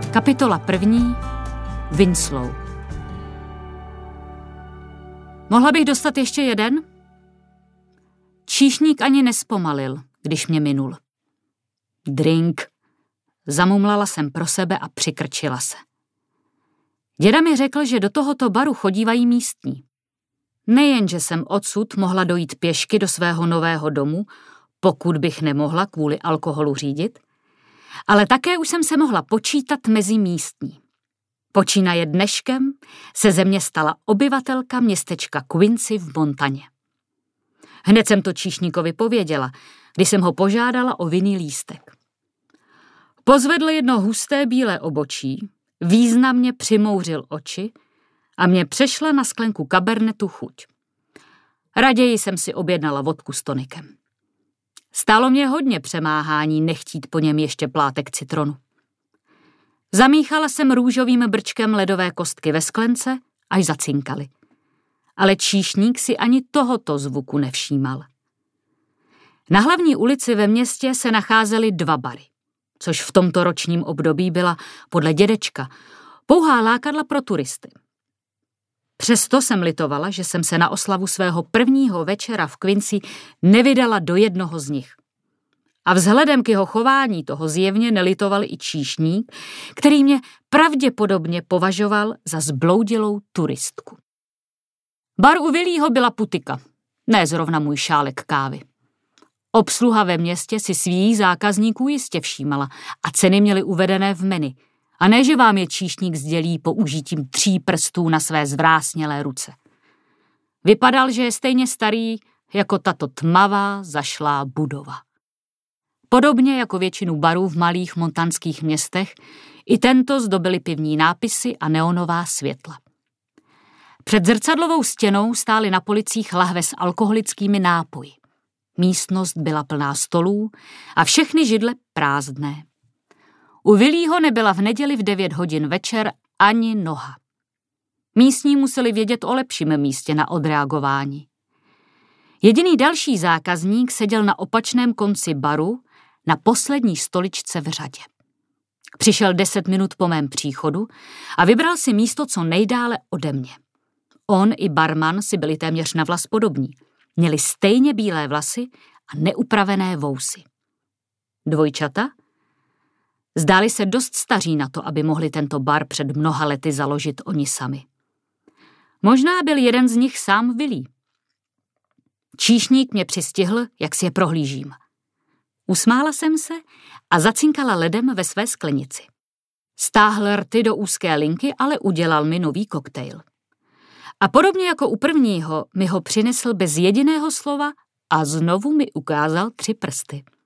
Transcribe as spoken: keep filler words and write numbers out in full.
Kapitola první. Winslow. Mohla bych dostat ještě jeden? Číšník ani nespomalil, když mě minul. Drink. Zamumlala jsem pro sebe a přikrčila se. Děda mi řekl, že do tohoto baru chodívají místní. Nejenže jsem odsud mohla dojít pěšky do svého nového domu, pokud bych nemohla kvůli alkoholu řídit, ale také už jsem se mohla počítat mezi místní. Počínaje dneškem se ze mě stala obyvatelka městečka Quincy v Montaně. Hned jsem to číšníkovi pověděla, když jsem ho požádala o vinný lístek. Pozvedl jedno husté bílé obočí, významně přimouřil oči a mě přešla na sklenku kabernetu chuť. Raději jsem si objednala vodku s tonikem. Stálo mě hodně přemáhání nechtít po něm ještě plátek citronu. Zamíchala jsem růžovým brčkem ledové kostky ve sklence, až zacinkaly. Ale číšník si ani tohoto zvuku nevšímal. Na hlavní ulici ve městě se nacházely dva bary, což v tomto ročním období byla, podle dědečka, pouhá lákadla pro turisty. Přesto jsem litovala, že jsem se na oslavu svého prvního večera v Quincy nevydala do jednoho z nich. A vzhledem k jeho chování toho zjevně nelitoval i číšník, který mě pravděpodobně považoval za zbloudilou turistku. Bar u Willího byla putika, ne zrovna můj šálek kávy. Obsluha ve městě si svých zákazníků jistě všímala a ceny měly uvedené v menu, a ne, že vám je číšník sdělí použitím tří prstů na své zvrásnělé ruce. Vypadal, že je stejně starý jako tato tmavá, zašlá budova. Podobně jako většinu barů v malých montanských městech, i tento zdobily pivní nápisy a neonová světla. Před zrcadlovou stěnou stály na policích lahve s alkoholickými nápoji. Místnost byla plná stolů a všechny židle prázdné. U Willího nebyla v neděli v devět hodin večer ani noha. Místní museli vědět o lepším místě na odreagování. Jediný další zákazník seděl na opačném konci baru na poslední stoličce v řadě. Přišel deset minut po mém příchodu a vybral si místo co nejdále ode mě. On i barman si byli téměř na vlas podobní. Měli stejně bílé vlasy a neupravené vousy. Dvojčata? Zdáli se dost staří na to, aby mohli tento bar před mnoha lety založit oni sami. Možná byl jeden z nich sám Willy. Číšník mě přistihl, jak si je prohlížím. Usmála jsem se a zacinkala ledem ve své sklenici. Stáhl rty do úzké linky, ale udělal mi nový koktejl. A podobně jako u prvního mi ho přinesl bez jediného slova a znovu mi ukázal tři prsty.